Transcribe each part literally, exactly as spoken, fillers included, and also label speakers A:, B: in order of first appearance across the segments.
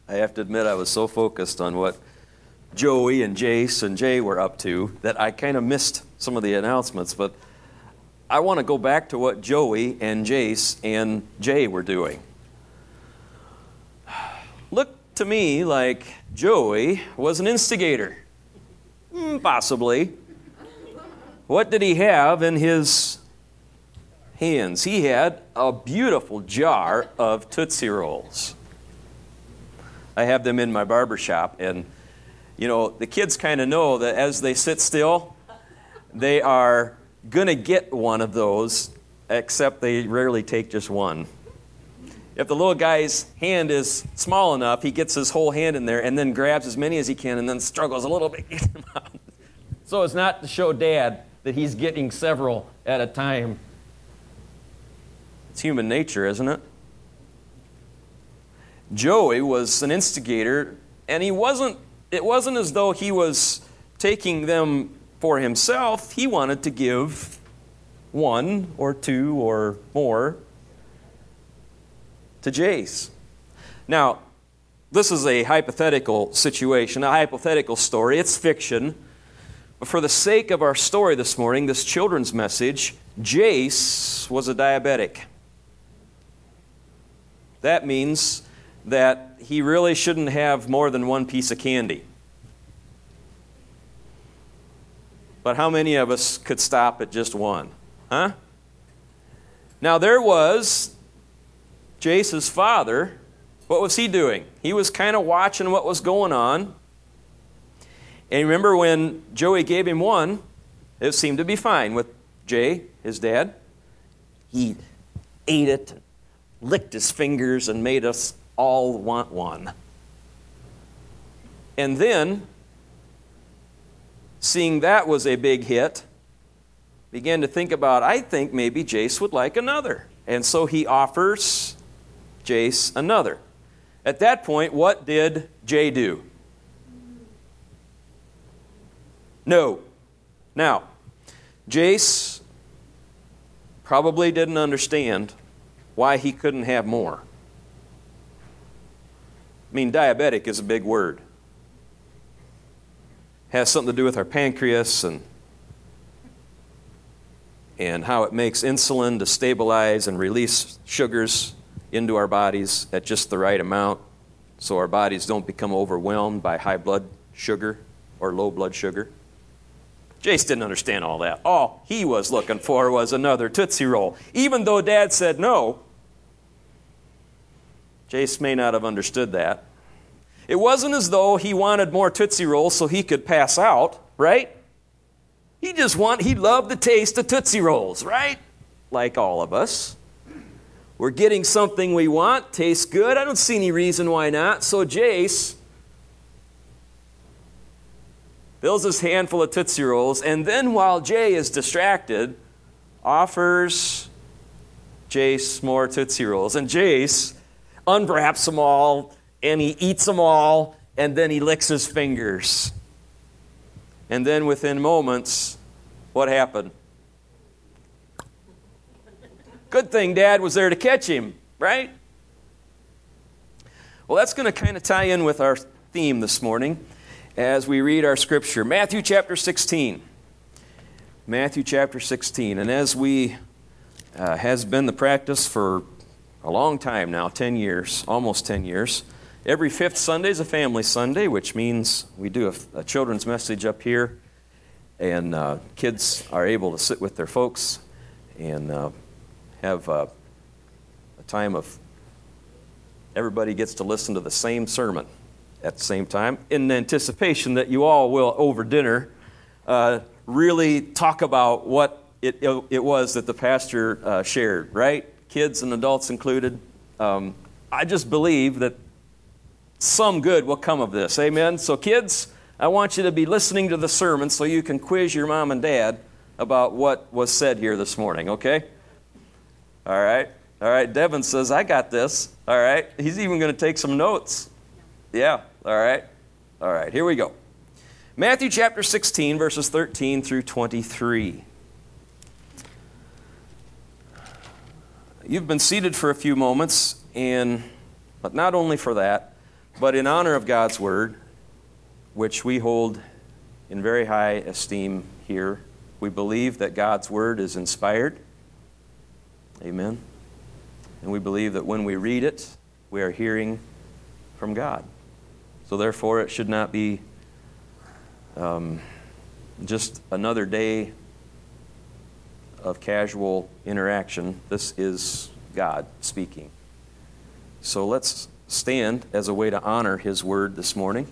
A: I have to admit I was so focused on what Joey and Jace and Jay were up to that I kind of missed some of the announcements, but I want to go back to what Joey and Jace and Jay were doing. Looked to me like Joey was an instigator. Mm, possibly. What did he have in his hands? He had a beautiful jar of Tootsie Rolls. I have them in my barber shop, and you know, the kids kind of know that as they sit still, they are going to get one of those, except they rarely take just one. If the little guy's hand is small enough, he gets his whole hand in there and then grabs as many as he can and then struggles a little bit. So it's not to show Dad that he's getting several at a time. It's human nature, isn't it? Joey was an instigator, and he wasn't, it wasn't as though he was taking them for himself. He wanted to give one or two or more to Jace. Now, this is a hypothetical situation, a hypothetical story. It's fiction. But for the sake of our story this morning, this children's message, Jace was a diabetic. That means that he really shouldn't have more than one piece of candy. But how many of us could stop at just one? Huh? Now there was Jace's father. What was he doing? He was kind of watching what was going on. And remember when Joey gave him one, it seemed to be fine with Jay, his dad. He ate it, licked his fingers, and made us all want one. And then, seeing that was a big hit, began to think about, I think maybe Jace would like another. And so he offers Jace another. At that point, what did Jay do? No. Now, Jace probably didn't understand why he couldn't have more. I mean, diabetic is a big word. Has something to do with our pancreas and and how it makes insulin to stabilize and release sugars into our bodies at just the right amount so our bodies don't become overwhelmed by high blood sugar or low blood sugar. Jace didn't understand all that. All he was looking for was another Tootsie Roll. Even though Dad said no, Jace may not have understood that. It wasn't as though he wanted more Tootsie Rolls so he could pass out, right? He just want, he loved the taste of Tootsie Rolls, right? Like all of us. We're getting something we want, tastes good. I don't see any reason why not. So Jace fills his handful of Tootsie Rolls, and then while Jay is distracted, offers Jace more Tootsie Rolls. And Jace unwraps them all, and he eats them all, and then he licks his fingers. And then within moments, what happened? Good thing Dad was there to catch him, right? Well, that's going to kind of tie in with our theme this morning as we read our scripture. Matthew chapter sixteen. Matthew chapter sixteen. And as we, uh, has been the practice for a long time now, ten years, almost ten years, every fifth Sunday is a family Sunday, which means we do a, a children's message up here, and uh, kids are able to sit with their folks and uh, have uh, a time of everybody gets to listen to the same sermon at the same time, in anticipation that you all will, over dinner, uh, really talk about what it, it was that the pastor uh, shared, right? Kids and adults included. Um, I just believe that some good will come of this. Amen? So kids, I want you to be listening to the sermon so you can quiz your mom and dad about what was said here this morning, okay? All right. All right. Devin says, I got this. All right. He's even going to take some notes. Yeah. All right. All right. Here we go. Matthew chapter sixteen, verses thirteen through twenty-three. You've been seated for a few moments, and but not only for that, But in honor of God's Word, which we hold in very high esteem here, we believe that God's Word is inspired. Amen. And we believe that when we read it, we are hearing from God. So therefore, it should not be um, just another day of casual interaction. This is God speaking. So let's stand as a way to honor His Word this morning.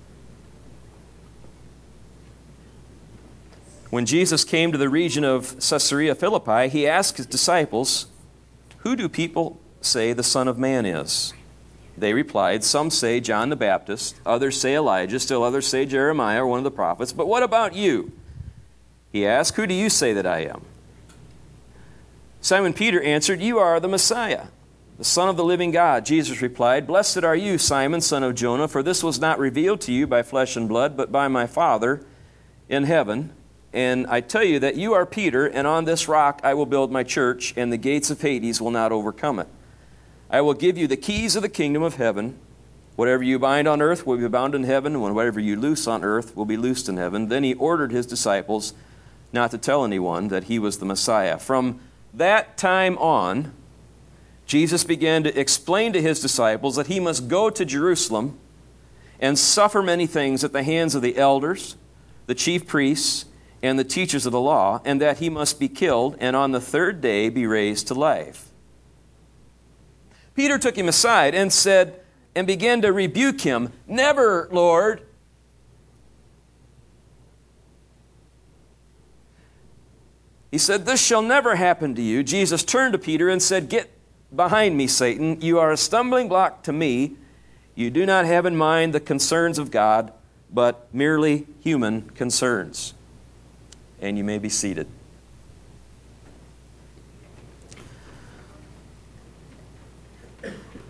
A: When Jesus came to the region of Caesarea Philippi, He asked His disciples, "Who do people say the Son of Man is?" They replied, "Some say John the Baptist, others say Elijah, still others say Jeremiah or one of the prophets. But what about you?" He asked, "Who do you say that I am?" Simon Peter answered, "You are the Messiah, the Son of the living God." Jesus replied, "Blessed are you, Simon, son of Jonah, for this was not revealed to you by flesh and blood, but by my Father in heaven. And I tell you that you are Peter, and on this rock I will build my church, and the gates of Hades will not overcome it. I will give you the keys of the kingdom of heaven. Whatever you bind on earth will be bound in heaven, and whatever you loose on earth will be loosed in heaven." Then He ordered His disciples not to tell anyone that He was the Messiah. From that time on, Jesus began to explain to His disciples that He must go to Jerusalem and suffer many things at the hands of the elders, the chief priests, and the teachers of the law, and that He must be killed and on the third day be raised to life. Peter took Him aside and said, and began to rebuke Him. "Never, Lord." He said, "This shall never happen to you." Jesus turned to Peter and said, "Get behind me, Satan. You are a stumbling block to me. You do not have in mind the concerns of God, but merely human concerns." And you may be seated. The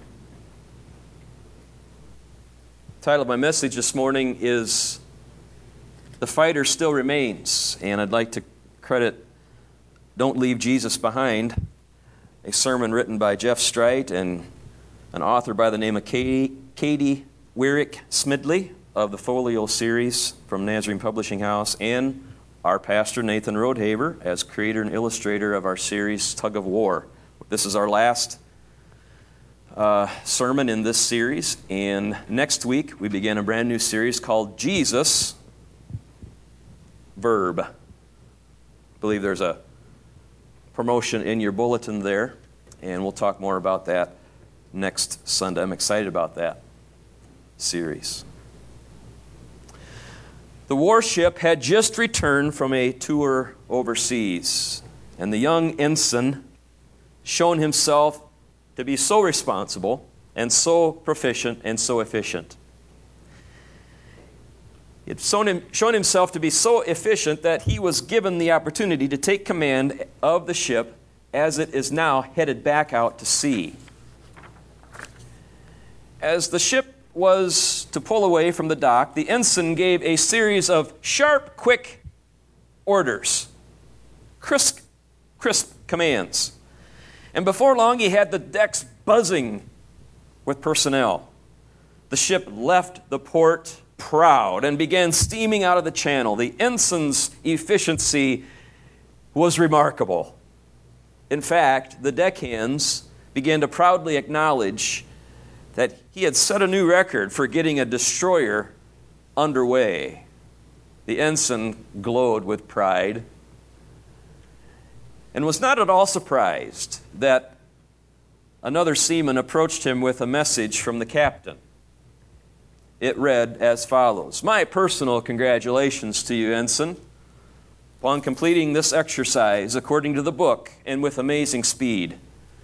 A: title of my message this morning is "The Fighter Still Remains," and I'd like to credit "Don't Leave Jesus Behind," a sermon written by Jeff Strite and an author by the name of Katie, Katie Weirick Smidley of the Folio series from Nazarene Publishing House, and our pastor Nathan Rodehaver as creator and illustrator of our series Tug of War. This is our last uh, sermon in this series, and next week we begin a brand new series called Jesus, Verb. I believe there's a promotion in your bulletin there, and we'll talk more about that next Sunday. I'm excited about that series. The warship had just returned from a tour overseas, and the young ensign shown himself to be so responsible and so proficient and so efficient. He had shown, him, shown himself to be so efficient that he was given the opportunity to take command of the ship as it is now headed back out to sea. As the ship was to pull away from the dock, the ensign gave a series of sharp, quick orders, crisp, crisp commands. And before long, he had the decks buzzing with personnel. The ship left the port proud and began steaming out of the channel. The ensign's efficiency was remarkable. In fact, the deckhands began to proudly acknowledge that he had set a new record for getting a destroyer underway. The ensign glowed with pride and was not at all surprised that another seaman approached him with a message from the captain. It read as follows: "My personal congratulations to you, ensign, upon completing this exercise according to the book and with amazing speed.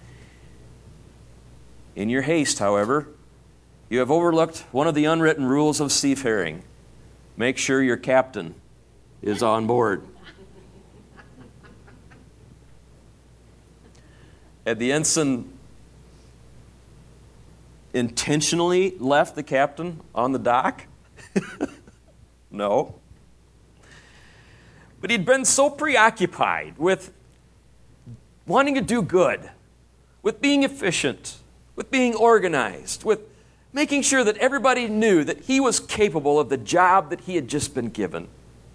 A: In your haste, however, you have overlooked one of the unwritten rules of seafaring. Make sure your captain is on board." Had the ensign intentionally left the captain on the dock? No. But he'd been so preoccupied with wanting to do good, with being efficient, with being organized, with making sure that everybody knew that he was capable of the job that he had just been given.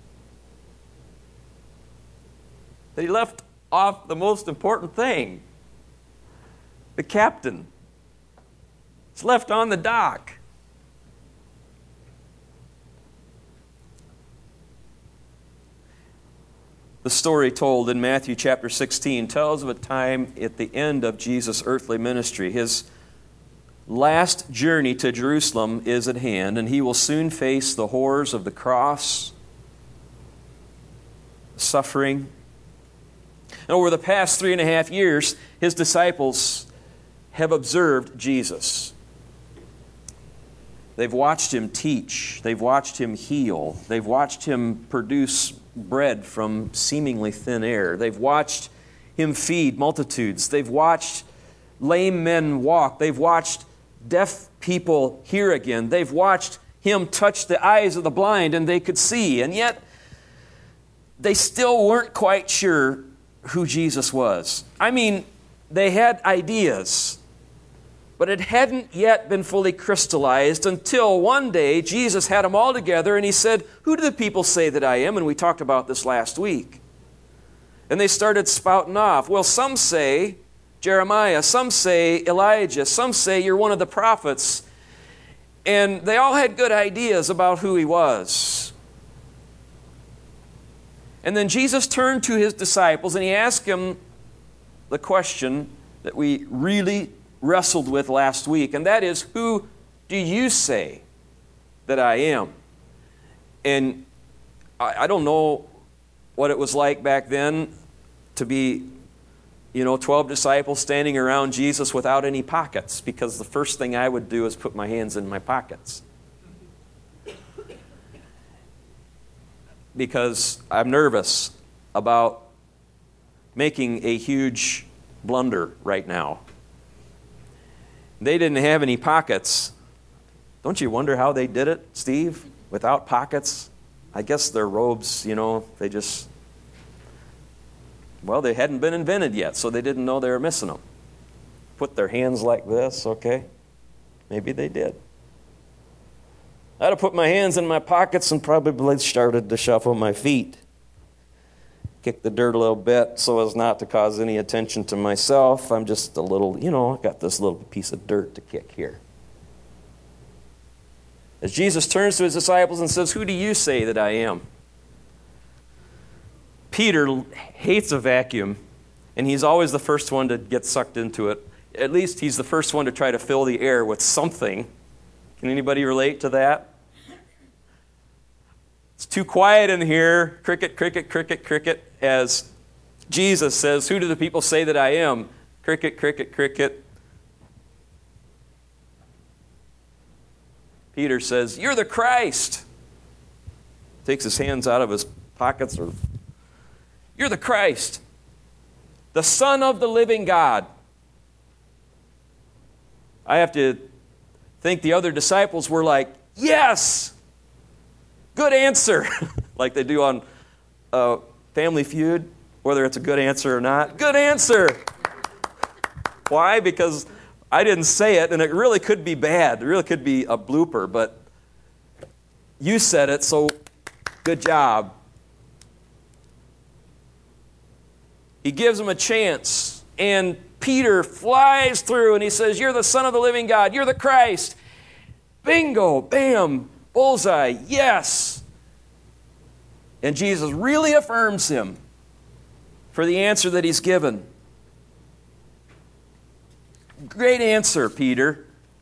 A: That he left off the most important thing. The captain. It's left on the dock. The story told in Matthew chapter sixteen tells of a time at the end of Jesus' earthly ministry. His last journey to Jerusalem is at hand, and he will soon face the horrors of the cross, suffering. And over the past three and a half years, his disciples have observed Jesus. They've watched him teach. They've watched him heal. They've watched him produce bread from seemingly thin air. They've watched him feed multitudes. They've watched lame men walk. They've watched deaf people hear again. They've watched him touch the eyes of the blind and they could see. And yet, they still weren't quite sure who Jesus was. I mean, they had ideas, but it hadn't yet been fully crystallized until one day Jesus had them all together and he said, "Who do the people say that I am?" And we talked about this last week. And they started spouting off. Well, some say Jeremiah, some say Elijah, some say you're one of the prophets. And they all had good ideas about who he was. And then Jesus turned to his disciples and he asked them the question that we really wrestled with last week, and that is, who do you say that I am? And I, I don't know what it was like back then to be, you know, twelve disciples standing around Jesus without any pockets, because the first thing I would do is put my hands in my pockets. Because I'm nervous about making a huge blunder right now. They didn't have any pockets. Don't you wonder how they did it, Steve? Without pockets? I guess their robes, you know, they just, well, they hadn't been invented yet, so they didn't know they were missing them. Put their hands like this, okay? Maybe they did. I'd have put my hands in my pockets and probably started to shuffle my feet. Kick the dirt a little bit so as not to cause any attention to myself. I'm just a little, you know, I got this little piece of dirt to kick here. As Jesus turns to his disciples and says, "Who do you say that I am?" Peter hates a vacuum, and he's always the first one to get sucked into it. At least he's the first one to try to fill the air with something. Can anybody relate to that? It's too quiet in here. Cricket, cricket, cricket, cricket. As Jesus says, "Who do the people say that I am?" Cricket, cricket, cricket. Peter says, "You're the Christ." Takes his hands out of his pockets. Or, "You're the Christ, the Son of the living God." I have to think the other disciples were like, "Yes! Good answer," like they do on uh, Family Feud, whether it's a good answer or not. Good answer. Why? Because I didn't say it, and it really could be bad. It really could be a blooper, but you said it, so good job. He gives them a chance, and Peter flies through, and he says, "You're the Son of the living God. You're the Christ." Bingo, bam, bullseye, yes. And Jesus really affirms him for the answer that he's given. Great answer, Peter.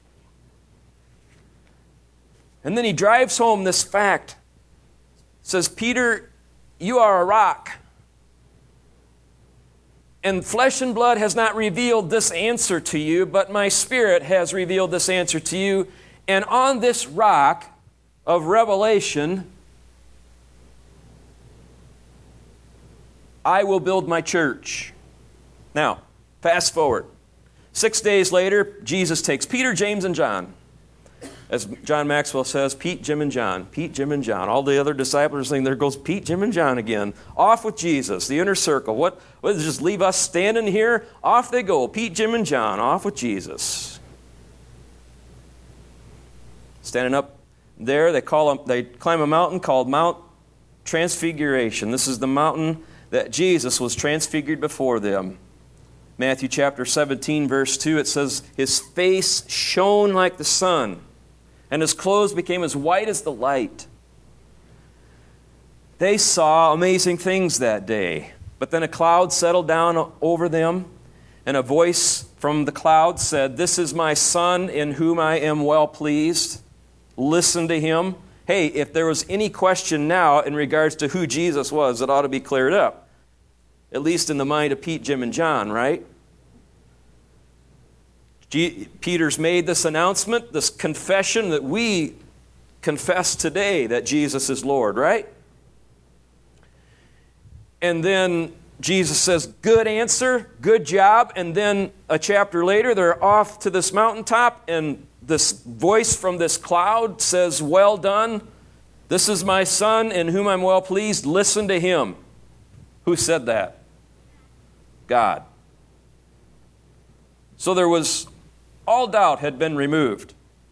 A: And then he drives home this fact. Says, "Peter, you are a rock. And flesh and blood has not revealed this answer to you, but my Spirit has revealed this answer to you. And on this rock of revelation, I will build my church." Now, fast forward. Six days later, Jesus takes Peter, James, and John. As John Maxwell says, Pete, Jim, and John. Pete, Jim, and John. All the other disciples are saying, there goes Pete, Jim, and John again. Off with Jesus, the inner circle. What? What, just leave us standing here? Off they go. Pete, Jim, and John. Off with Jesus. Standing up there, they call they climb a mountain called Mount Transfiguration. This is the mountain that Jesus was transfigured before them. Matthew chapter seventeen, verse two, it says, his face shone like the sun, and his clothes became as white as the light. They saw amazing things that day. But then a cloud settled down over them, and a voice from the cloud said, this is my Son in whom I am well pleased. Listen to him. Hey, if there was any question now in regards to who Jesus was, it ought to be cleared up. At least in the mind of Pete, Jim, and John, right? G- Peter's made this announcement, this confession that we confess today that Jesus is Lord, right? And then Jesus says, good answer, good job. And then a chapter later, they're off to this mountaintop, and this voice from this cloud says, well done. This is my Son in whom I'm well pleased. Listen to him. Who said that? God. So there was, all doubt had been removed.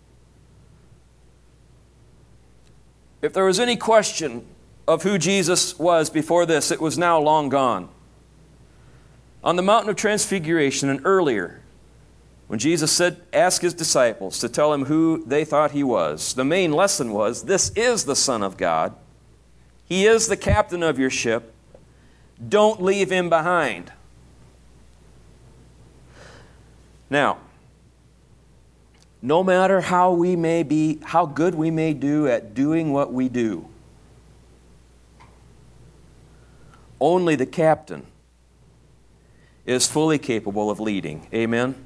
A: If there was any question of who Jesus was before this, it was now long gone. On the mountain of Transfiguration and earlier, when Jesus said, ask his disciples to tell him who they thought he was, the main lesson was, this is the Son of God. He is the captain of your ship. Don't leave him behind. Now, no matter how we may be, how good we may do at doing what we do, only the captain is fully capable of leading. Amen?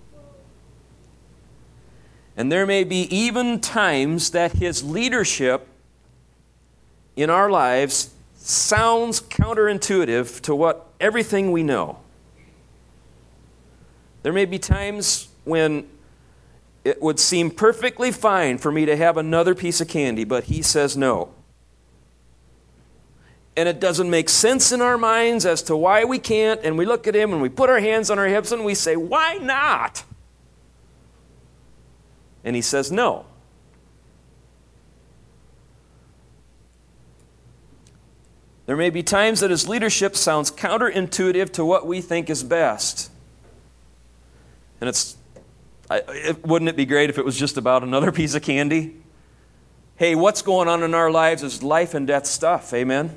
A: And there may be even times that his leadership in our lives sounds counterintuitive to what everything we know. There may be times when it would seem perfectly fine for me to have another piece of candy, but he says no. And it doesn't make sense in our minds as to why we can't, and we look at him and we put our hands on our hips and we say, why not? And he says no. There may be times that his leadership sounds counterintuitive to what we think is best. And it's, I, it, wouldn't it be great if it was just about another piece of candy? Hey, what's going on in our lives is life and death stuff, amen?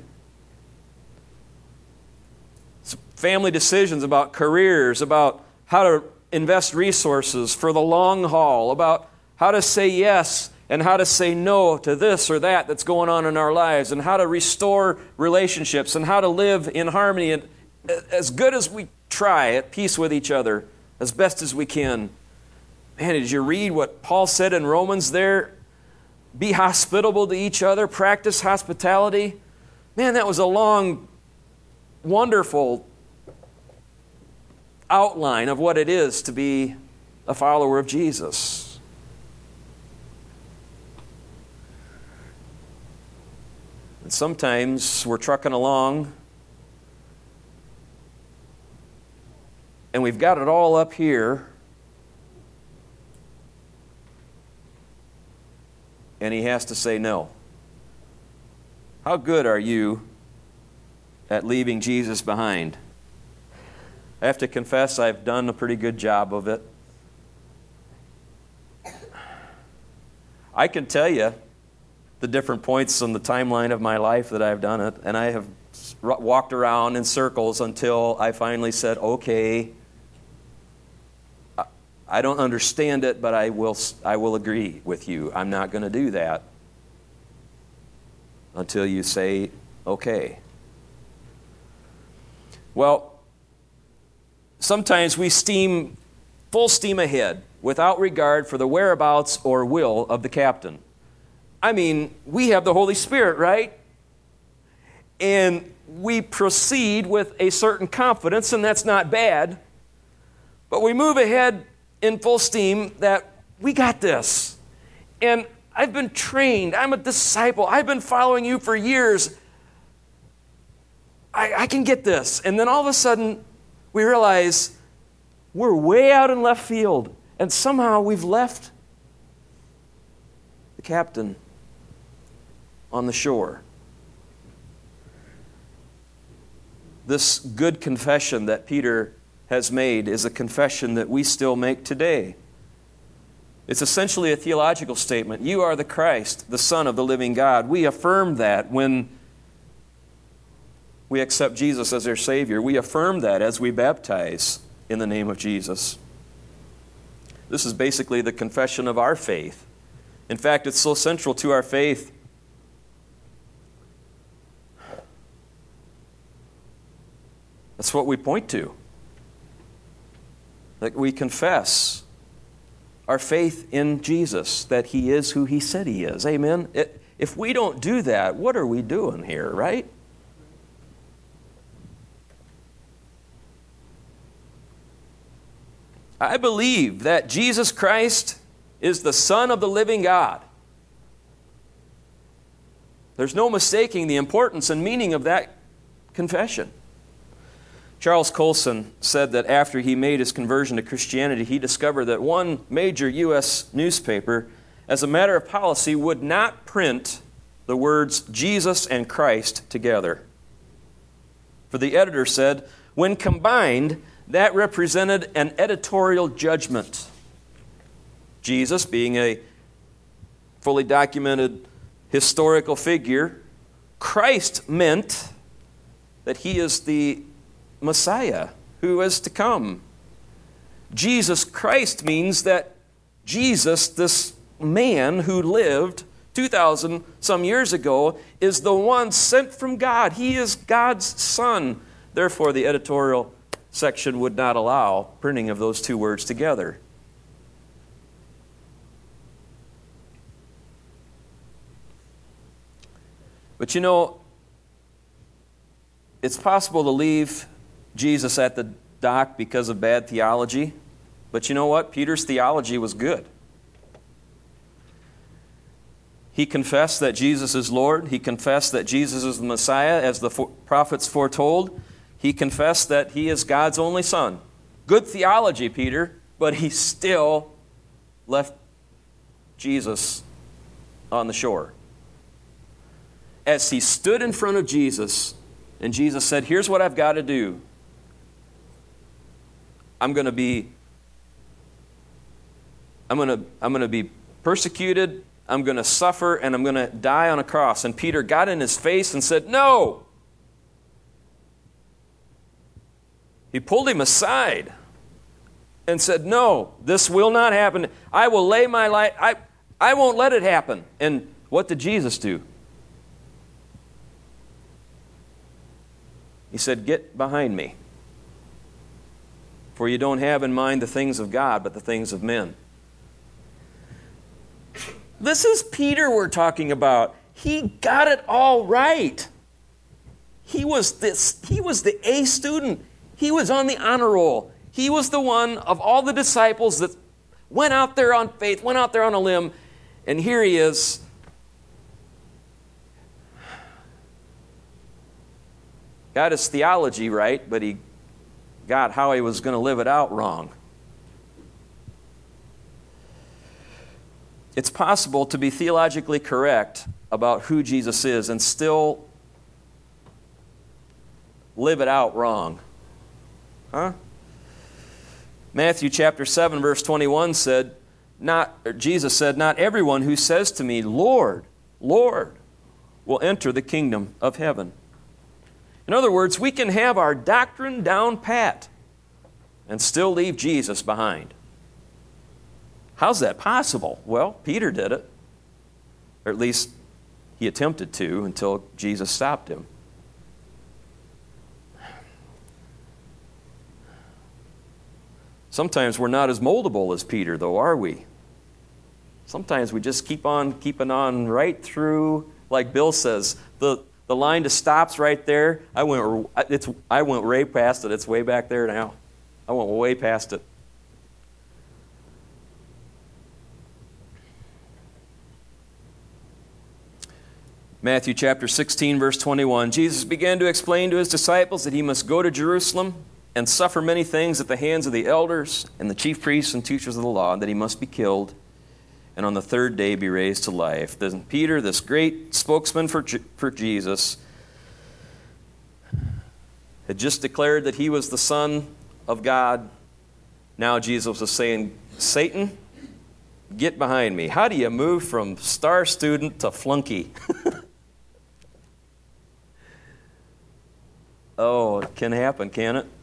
A: It's family decisions about careers, about how to invest resources for the long haul, about how to say yes and how to say no to this or that that's going on in our lives, and how to restore relationships, and how to live in harmony, and as good as we try, at peace with each other, as best as we can. Man, did you read what Paul said in Romans there? Be hospitable to each other, practice hospitality. Man, that was a long, wonderful outline of what it is to be a follower of Jesus. And sometimes we're trucking along and we've got it all up here, and he has to say no. How good are you at leaving Jesus behind? I have to confess I've done a pretty good job of it. I can tell you the different points on the timeline of my life that I've done it, and I have walked around in circles until I finally said, okay, I don't understand it, but I will, I will agree with you. I'm not going to do that until you say, okay. Well, sometimes we steam full steam ahead without regard for the whereabouts or will of the captain. I mean, we have the Holy Spirit, right? And we proceed with a certain confidence, and that's not bad. But we move ahead in full steam that we got this. And I've been trained. I'm a disciple. I've been following you for years. I, I can get this. And then all of a sudden, we realize we're way out in left field. And somehow we've left the captain on the shore. This good confession that Peter has made is a confession that we still make today. It's essentially a theological statement. You are the Christ, the Son of the living God. We affirm that when we accept Jesus as our Savior. We affirm that as we baptize in the name of Jesus. This is basically the confession of our faith. In fact, it's so central to our faith that's what we point to. That we confess our faith in Jesus, that He is who He said He is. Amen? It, if we don't do that, what are we doing here, right? I believe that Jesus Christ is the Son of the living God. There's no mistaking the importance and meaning of that confession. Charles Colson said that after he made his conversion to Christianity, he discovered that one major U S newspaper, as a matter of policy, would not print the words Jesus and Christ together. For the editor said, when combined, that represented an editorial judgment. Jesus, being a fully documented historical figure, Christ meant that He is the Messiah who is to come. Jesus Christ means that Jesus, this man who lived two thousand some years ago, is the one sent from God. He is God's Son. Therefore, the editorial section would not allow printing of those two words together. But you know, it's possible to leave Jesus at the dock because of bad theology. But you know what? Peter's theology was good. He confessed that Jesus is Lord. He confessed that Jesus is the Messiah, as the prophets foretold. He confessed that He is God's only Son. Good theology, Peter, but he still left Jesus on the shore. As he stood in front of Jesus, and Jesus said, here's what I've got to do. I'm going to be I'm going to I'm going to be persecuted, I'm going to suffer, and I'm going to die on a cross. And Peter got in his face and said, no. He pulled him aside and said, no, this will not happen. I will lay my life, I, I won't let it happen. And what did Jesus do? He said, get behind me. For you don't have in mind the things of God, but the things of men. This is Peter we're talking about. He got it all right. He was this, he was the A student. He was on the honor roll. He was the one of all the disciples that went out there on faith, went out there on a limb, and here he is. Got his theology right, but he got how he was going to live it out wrong. It's possible to be theologically correct about who Jesus is and still live it out wrong. Huh? Matthew chapter seven, verse twenty-one said, not, or Jesus said, not everyone who says to me, Lord, Lord, will enter the kingdom of heaven. In other words, we can have our doctrine down pat and still leave Jesus behind. How's that possible? Well, Peter did it. Or at least he attempted to until Jesus stopped him. Sometimes we're not as moldable as Peter, though, are we? Sometimes we just keep on keeping on right through, like Bill says, the, the line just stops right there. I went, it's, I went way past it. It's way back there now. I went way past it. Matthew chapter sixteen, verse twenty-one, Jesus began to explain to his disciples that he must go to Jerusalem and suffer many things at the hands of the elders and the chief priests and teachers of the law, and that he must be killed, and on the third day be raised to life. Then Peter, this great spokesman for, for Jesus, had just declared that he was the Son of God. Now Jesus was saying, Satan, get behind me. How do you move from star student to flunky? Oh, it can happen, can it?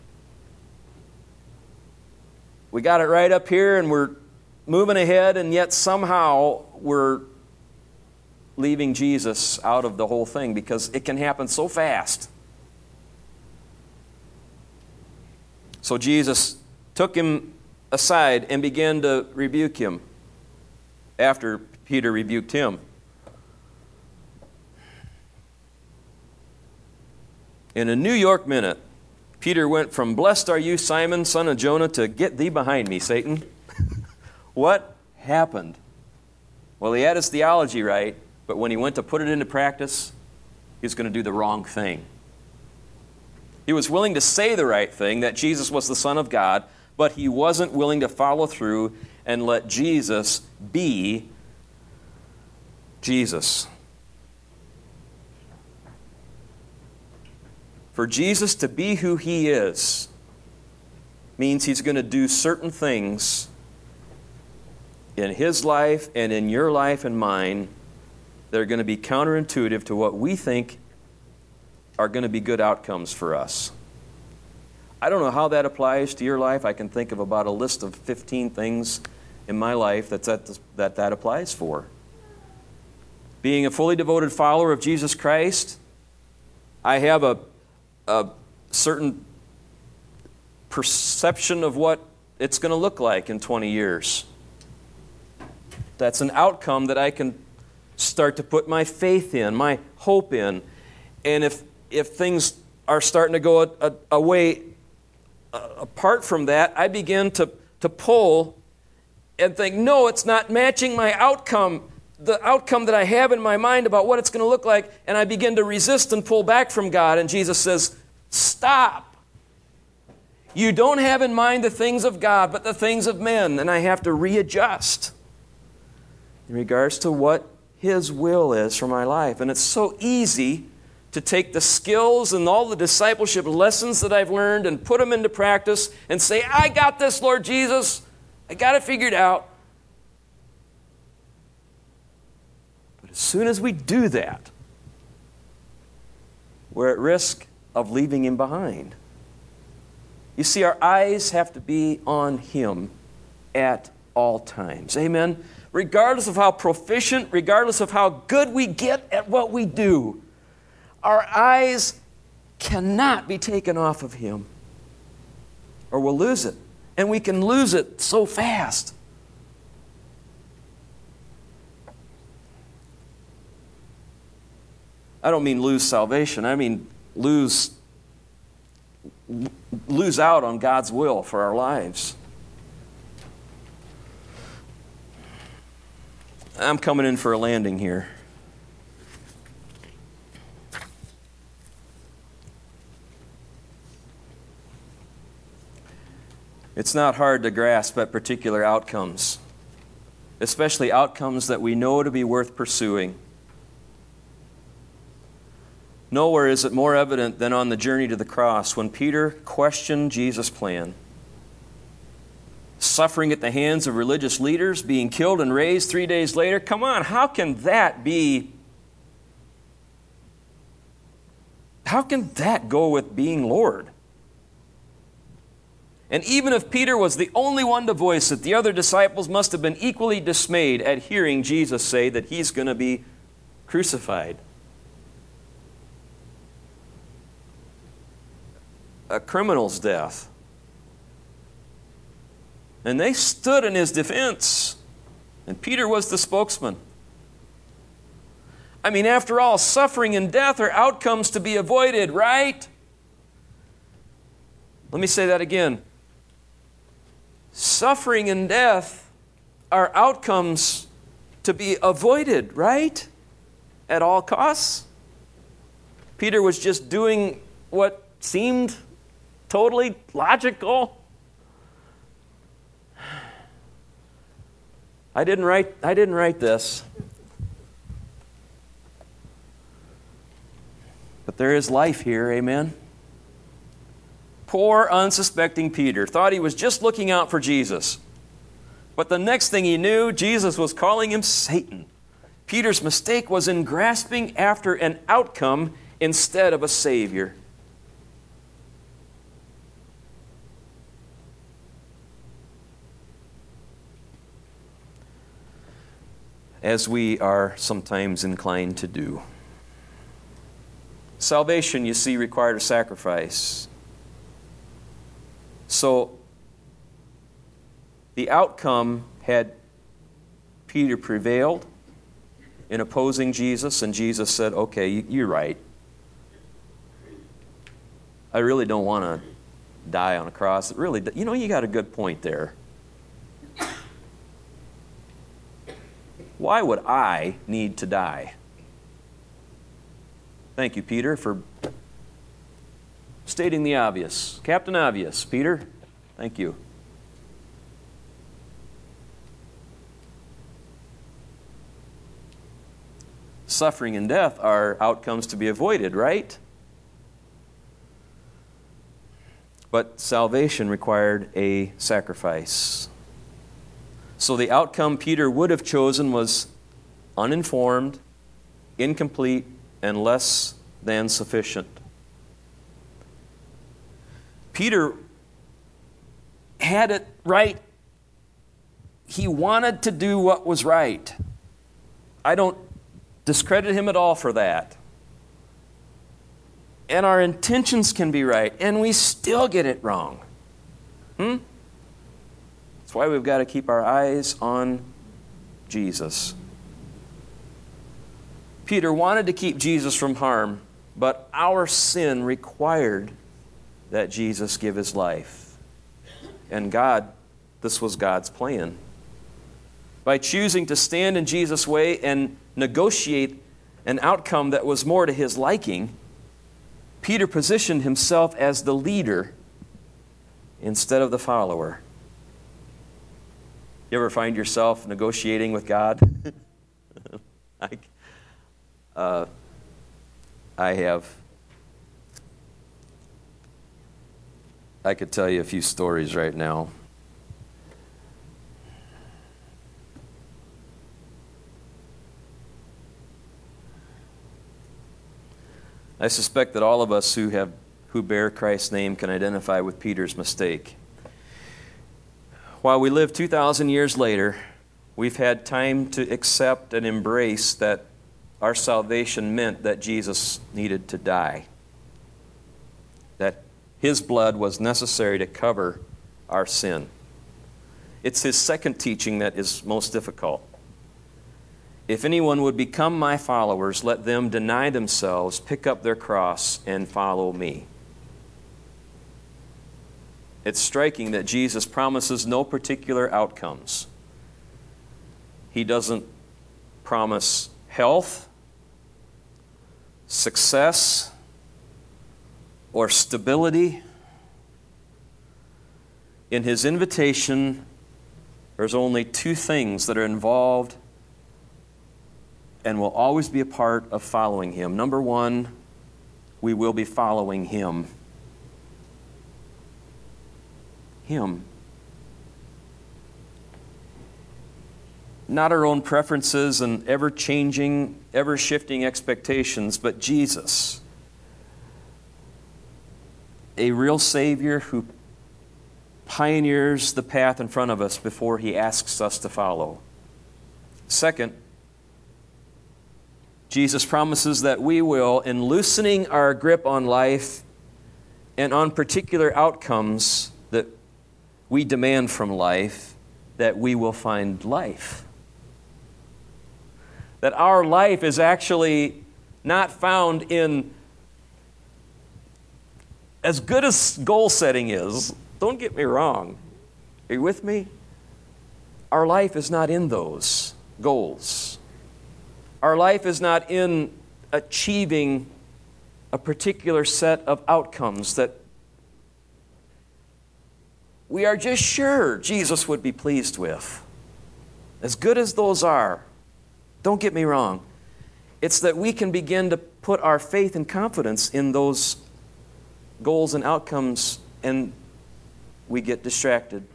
A: We got it right up here and we're moving ahead, and yet somehow we're leaving Jesus out of the whole thing because it can happen so fast. So Jesus took him aside and began to rebuke him after Peter rebuked him. In a New York minute, Peter went from, blessed are you, Simon, son of Jonah, to get thee behind me, Satan. What happened? Well, he had his theology right, but when he went to put it into practice, he was going to do the wrong thing. He was willing to say the right thing, that Jesus was the Son of God, but he wasn't willing to follow through and let Jesus be Jesus. For Jesus to be who he is means he's going to do certain things in his life and in your life and mine that are going to be counterintuitive to what we think are going to be good outcomes for us. I don't know how that applies to your life. I can think of about a list of fifteen things in my life that that, that, that applies for. Being a fully devoted follower of Jesus Christ, I have a a certain perception of what it's going to look like in twenty years. That's an outcome that I can start to put my faith in, my hope in. And if if things are starting to go a, a, away uh, apart from that, I begin to, to pull and think, no, it's not matching my outcome, the outcome that I have in my mind about what it's going to look like, and I begin to resist and pull back from God. And Jesus says, stop. You don't have in mind the things of God, but the things of men. And I have to readjust in regards to what His will is for my life. And it's so easy to take the skills and all the discipleship lessons that I've learned and put them into practice and say, I got this, Lord Jesus. I got it figured out. But as soon as we do that, we're at risk of leaving Him behind. You see, our eyes have to be on Him at all times. Amen? Regardless of how proficient, regardless of how good we get at what we do, our eyes cannot be taken off of Him, or we'll lose it. And we can lose it so fast. I don't mean lose salvation. I mean lose, lose out on God's will for our lives. I'm coming in for a landing here. It's not hard to grasp at particular outcomes, especially outcomes that we know to be worth pursuing. Nowhere is it more evident than on the journey to the cross when Peter questioned Jesus' plan. Suffering at the hands of religious leaders, being killed and raised three days later. Come on, how can that be? How can that go with being Lord? And even if Peter was the only one to voice it, the other disciples must have been equally dismayed at hearing Jesus say that He's going to be crucified. A criminal's death. And they stood in His defense. And Peter was the spokesman. I mean, after all, suffering and death are outcomes to be avoided, right? Let me say that again. Suffering and death are outcomes to be avoided, right? At all costs. Peter was just doing what seemed totally logical. I didn't write, I didn't write this. But there is life here, amen? Poor, unsuspecting Peter thought he was just looking out for Jesus. But the next thing he knew, Jesus was calling him Satan. Peter's mistake was in grasping after an outcome instead of a Savior. As we are sometimes inclined to do. Salvation, you see, required a sacrifice. So, the outcome had Peter prevailed in opposing Jesus, and Jesus said, okay, you're right. I really don't want to die on a cross. It really, you know, you got a good point there. Why would I need to die? Thank you, Peter, for stating the obvious. Captain Obvious, Peter, thank you. Suffering and death are outcomes to be avoided, right? But salvation required a sacrifice. So the outcome Peter would have chosen was uninformed, incomplete, and less than sufficient. Peter had it right. He wanted to do what was right. I don't discredit him at all for that. And our intentions can be right, and we still get it wrong. Hmm? That's why we've got to keep our eyes on Jesus. Peter wanted to keep Jesus from harm, but our sin required that Jesus give his life. And God, this was God's plan. By choosing to stand in Jesus' way and negotiate an outcome that was more to his liking, Peter positioned himself as the leader instead of the follower. You ever find yourself negotiating with God? I, uh, I have. I could tell you a few stories right now. I suspect that all of us who have who bear Christ's name can identify with Peter's mistake. While we live two thousand years later, we've had time to accept and embrace that our salvation meant that Jesus needed to die, that his blood was necessary to cover our sin. It's his second teaching that is most difficult. If anyone would become my followers, let them deny themselves, pick up their cross, and follow me. It's striking that Jesus promises no particular outcomes. He doesn't promise health, success, or stability. In his invitation, there's only two things that are involved and will always be a part of following him. Number one, we will be following him. Him. Not our own preferences and ever-changing, ever-shifting expectations, but Jesus. A real Savior who pioneers the path in front of us before he asks us to follow. Second, Jesus promises that we will, in loosening our grip on life and on particular outcomes that we demand from life, that we will find life. That our life is actually not found in, as good as goal setting is, don't get me wrong. Are you with me? Our life is not in those goals. Our life is not in achieving a particular set of outcomes that we are just sure Jesus would be pleased with. as good as those are, don't get me wrong, it's that we can begin to put our faith and confidence in those goals and outcomes, and we get distracted.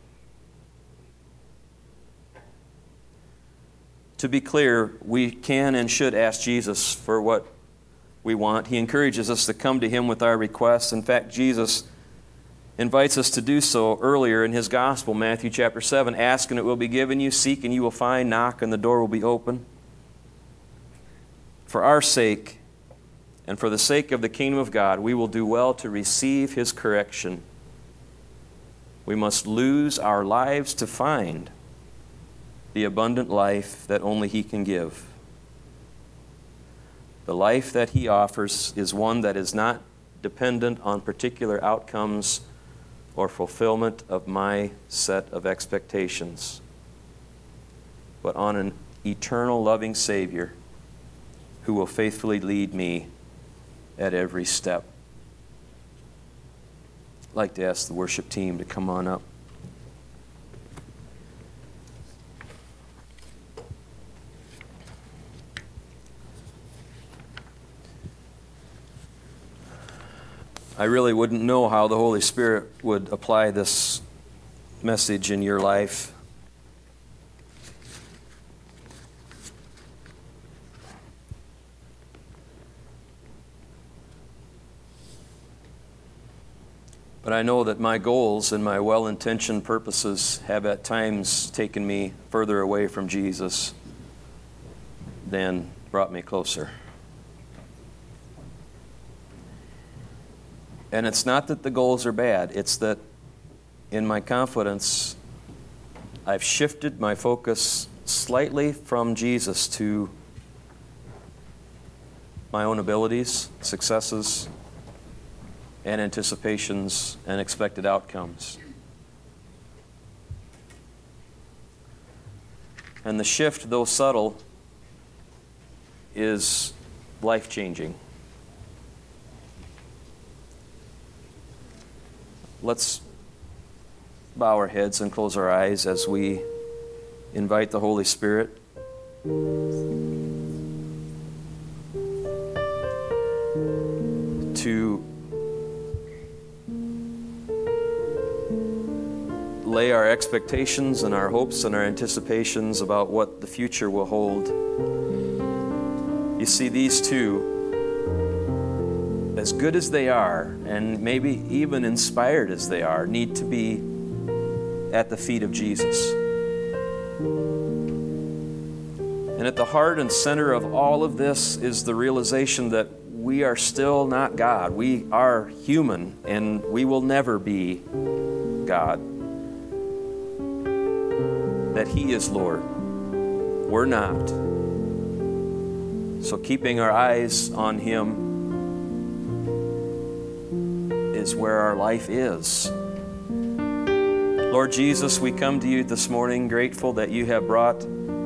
A: To be clear, we can and should ask Jesus for what we want. He encourages us to come to Him with our requests. In fact, Jesus invites us to do so earlier in His gospel, Matthew chapter seven. Ask and it will be given you, seek and you will find, knock and the door will be open. For our sake and for the sake of the kingdom of God, we will do well to receive His correction. We must lose our lives to find the abundant life that only He can give. The life that He offers is one that is not dependent on particular outcomes or fulfillment of my set of expectations, but on an eternal loving Savior who will faithfully lead me at every step. I'd like to ask the worship team to come on up. I really wouldn't know how the Holy Spirit would apply this message in your life. But I know that my goals and my well-intentioned purposes have at times taken me further away from Jesus than brought me closer. And it's not that the goals are bad. It's that in my confidence, I've shifted my focus slightly from Jesus to my own abilities, successes, and anticipations and expected outcomes. And the shift, though subtle, is life-changing. Let's bow our heads and close our eyes as we invite the Holy Spirit to lay our expectations and our hopes and our anticipations about what the future will hold. You see, these two, as good as they are, and maybe even inspired as they are, need to be at the feet of Jesus. And at the heart and center of all of this is the realization that we are still not God. We are human, and we will never be God. That He is Lord. We're not. So keeping our eyes on Him is where our life is. Lord Jesus, we come to you this morning grateful that you have brought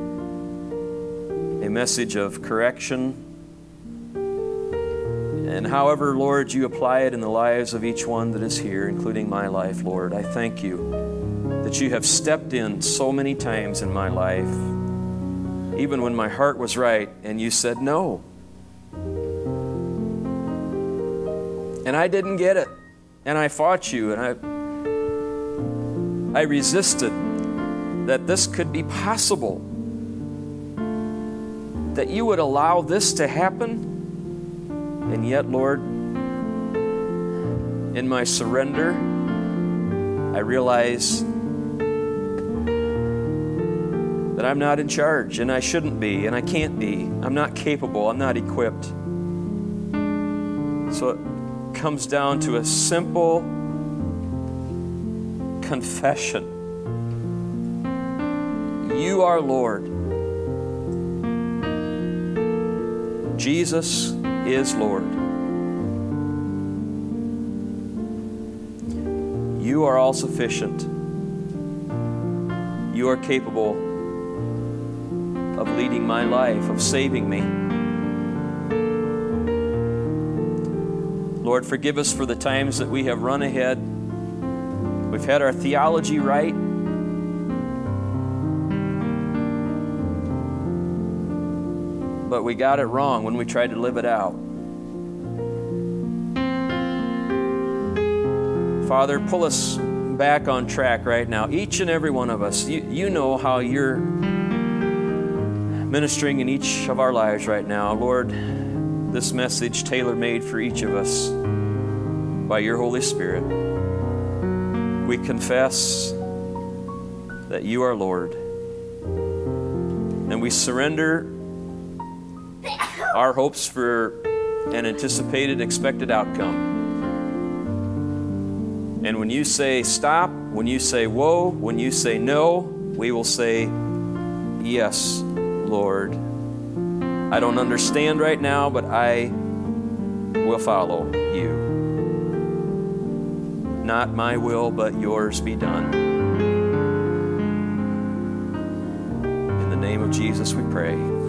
A: a message of correction. And however, Lord, you apply it in the lives of each one that is here, including my life, Lord, I thank you that you have stepped in so many times in my life, even when my heart was right and you said no. And I didn't get it. And I fought you, and I I resisted that this could be possible, that you would allow this to happen. And yet, Lord, in my surrender, I realize that I'm not in charge, and I shouldn't be, and I can't be. I'm not capable. I'm not equipped. So it comes down to a simple confession. You are Lord. Jesus is Lord. You are all sufficient. You are capable of leading my life, of saving me. Lord, forgive us for the times that we have run ahead. We've had our theology right. but we got it wrong when we tried to live it out. Father, pull us back on track right now. Each and every one of us, you, you know how you're ministering in each of our lives right now. Lord, this message tailor-made for each of us by your Holy Spirit. We confess that you are Lord. And we surrender our hopes for an anticipated, expected outcome. And when you say stop, when you say whoa, when you say no, we will say, yes, Lord. I don't understand right now, but I will follow you. Not my will, but yours be done. In the name of Jesus we pray.